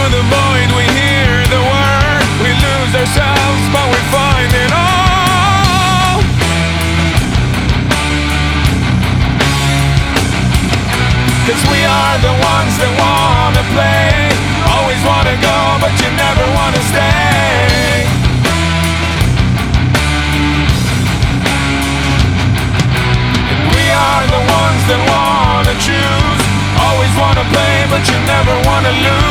Through the void we hear the word. We lose ourselves but we find it all. 'Cause we are the ones that wanna play. Always wanna go but you never wanna stay. And we are the ones that wanna choose. Always wanna play but you never wanna lose.